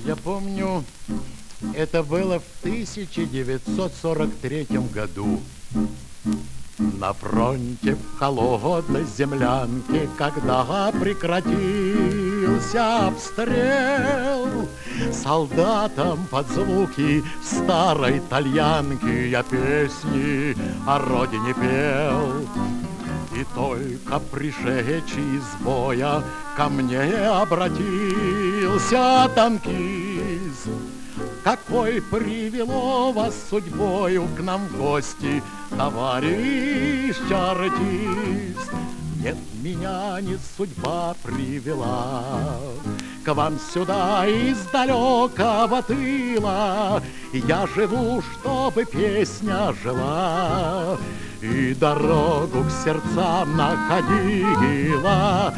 Я помню, это было в 1943 году. На фронте в холодной землянке, когда прекратился обстрел, солдатам под звуки старой тальянки я песни о родине пел. И только пришедший из боя ко мне обратился танкист: какой привело вас судьбою к нам в гости, товарищ артист? Нет, меня не судьба привела к вам сюда из далекого тыла. Я живу, чтобы песня жила и дорогу к сердцам находила.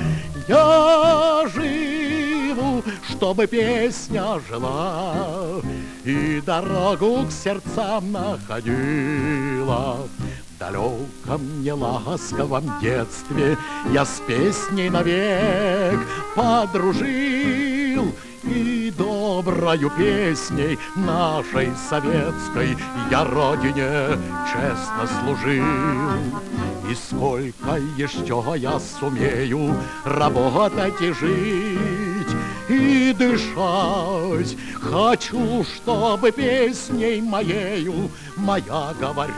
Я живу, чтобы песня жила и дорогу к сердцам находила. В далеком неласковом детстве я с песней навек подружил, и доброю песней нашей советской я родине честно служил. И сколько еще я сумею работать и жить, и дышать, хочу, чтобы песней моею моя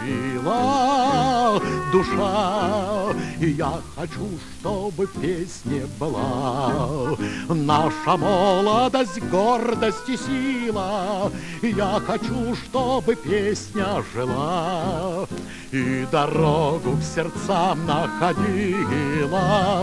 говорила душа. И я хочу, чтобы в песне была наша молодость, гордость и сила. Я хочу, чтобы песня жила и дорогу к сердцам находила.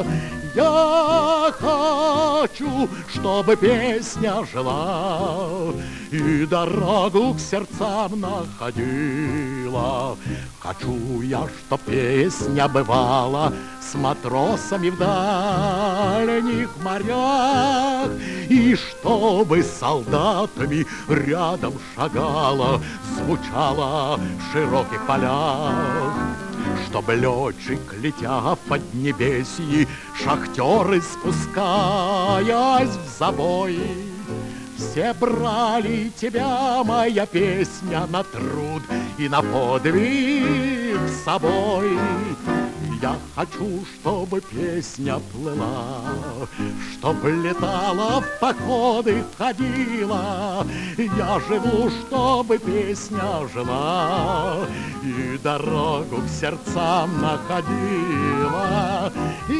Я хочу, чтобы песня жила и дорогу к сердцам находила. Хочу я, чтоб песня бывала с матросами в дальних морях, и чтобы с солдатами рядом шагала, звучала в широких полях. Чтоб летчик, летя в поднебесье, шахтеры, спускаясь в забой, все брали тебя, моя песня, на труд и на подвиг с собой. Я хочу, чтобы песня плыла, чтоб летала, в походы ходила. Я живу, чтобы песня жила и дорогу к сердцам находила.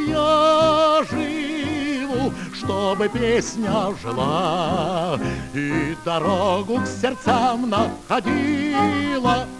Я живу, чтобы песня жила и дорогу к сердцам находила.